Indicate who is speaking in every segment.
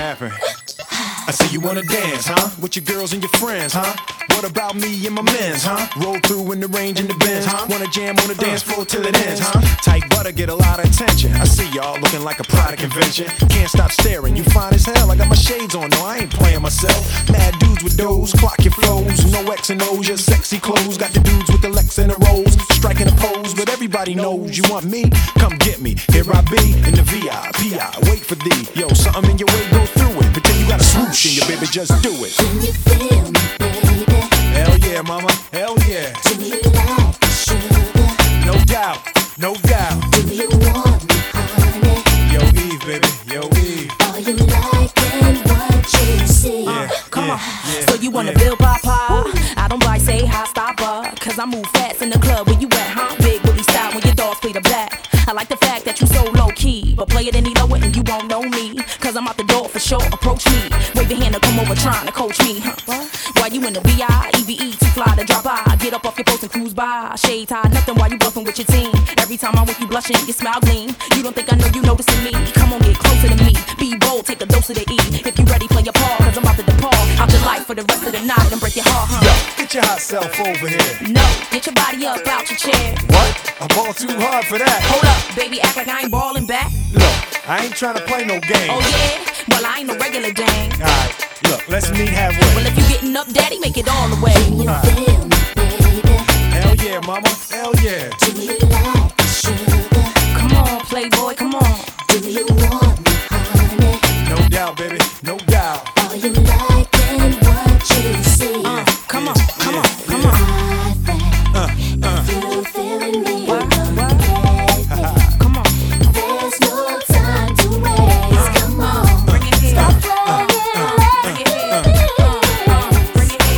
Speaker 1: happened? I see you wanna dance, huh? With your girls and your friends, huh? What about me and my men's, huh? Roll through in the range in the Benz, huh? Wanna jam on the dance floor till it ends, huh? Tight butter get a lot of attention. I see y'all looking like a product convention. Can't stop staring, you fine as hell. I got my shades on, no, I ain't playing myself. Mad dudes with those, clock your flows. No X and O's, your sexy clothes. Got the dudes with the Lex and the rolls, striking a pose, but everybody knows you want me. Come get me, here I be in the VIP. Wait for thee, yo, something in your way, go through it. Pretend you got a swoosh in your baby, just do it.
Speaker 2: Can you feel me, baby?
Speaker 1: Hell yeah, mama, hell yeah.
Speaker 2: Do you like sugar?
Speaker 1: No doubt, no doubt.
Speaker 2: Do you want me, honey?
Speaker 1: Yo, Eve, baby, yo, Eve.
Speaker 2: Are you liking what you see?
Speaker 3: Come on, so you wanna build papa? I don't buy, say hi, stop her. Cause I move fast in the club where you at, huh? Big Willie style when your dogs play the back. I like the fact that you so low key, but play it any lower and you won't know me. Cause I'm out the door for sure, approach me. Wave your hand to come over trying to coach me, huh? While you in the B.I.E.V.E. too fly to drop by. Get up off your post and cruise by. Shade tie, nothing while you bluffing with your team. Every time I'm with you blushing, your smile gleam. You don't think I know you noticing me? Come on, get closer to me. Be bold, take a dose of the E. If you ready, play your part, cause I'm about to depart out your life for the rest of the night and break your heart, huh?
Speaker 1: Yo, get your hot self over here.
Speaker 3: No, get your body up out your chair.
Speaker 1: What? I ball too hard for that.
Speaker 3: Hold up, baby, act like I ain't ballin' back.
Speaker 1: Look, I ain't trying to play no game.
Speaker 3: Oh yeah? Well, I ain't no regular dang.
Speaker 1: Alright, look, let's meet halfway.
Speaker 3: Well, if you getting up, daddy, make it all the way.
Speaker 2: Can you feel me, baby?
Speaker 1: Hell yeah, mama, hell yeah.
Speaker 2: Do you like sugar?
Speaker 3: Come on, playboy, come on.
Speaker 2: Do you want me, honey?
Speaker 1: No doubt, baby, no doubt.
Speaker 2: Are you liking what you see?
Speaker 3: Come on, come on, come on.
Speaker 2: I think if you're feeling me,
Speaker 3: What?
Speaker 2: baby,
Speaker 3: Come on,
Speaker 2: there's no time to waste. Come on,
Speaker 3: bring it here.
Speaker 2: stop playing,
Speaker 3: Bring it here. Bring it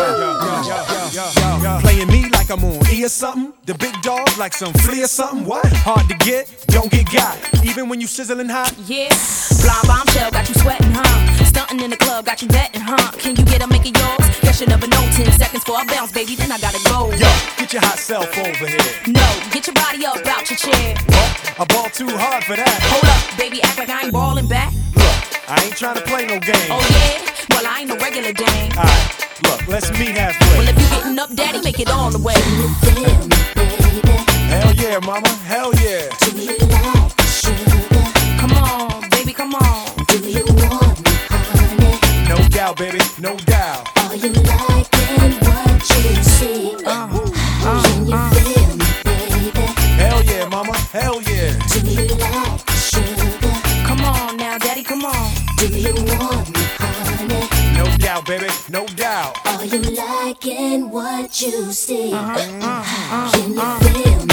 Speaker 3: here.
Speaker 1: Playing me like I'm on E or something. The big dog like some flea or something. What? Hard to get, don't get got. Even when you sizzling hot.
Speaker 3: Yeah, blind bombshell got you sweating, huh? Stunting in the club got you betting, huh? Can you get her, make it yours? Guess you never know. 10 seconds for a bounce, baby, then I gotta go.
Speaker 1: Yo, get your hot self over here.
Speaker 3: No, get your body up out your chair.
Speaker 1: What? I ball too hard for that.
Speaker 3: Hold up, baby, act like I ain't ballin' back.
Speaker 1: Look, I ain't trying to play no game.
Speaker 3: Oh yeah? Well, I ain't no regular dang.
Speaker 1: Alright, look, let's meet
Speaker 3: Well,
Speaker 1: halfway.
Speaker 3: if you getting up, daddy, make it all the way.
Speaker 2: can you feel me, baby?
Speaker 1: Hell yeah, mama, hell yeah.
Speaker 2: Do you like sugar?
Speaker 3: Come on, baby, come on.
Speaker 2: Do you want me, honey?
Speaker 1: No doubt, baby, no doubt.
Speaker 2: Are you liking what you see? Can you feel me, baby?
Speaker 1: Hell yeah, mama, hell yeah.
Speaker 2: Do you like sugar?
Speaker 3: Come on now, daddy, come on.
Speaker 2: Do you want me, honey?
Speaker 1: No doubt, baby, no doubt.
Speaker 2: Are you liking what you see? Can you feel me,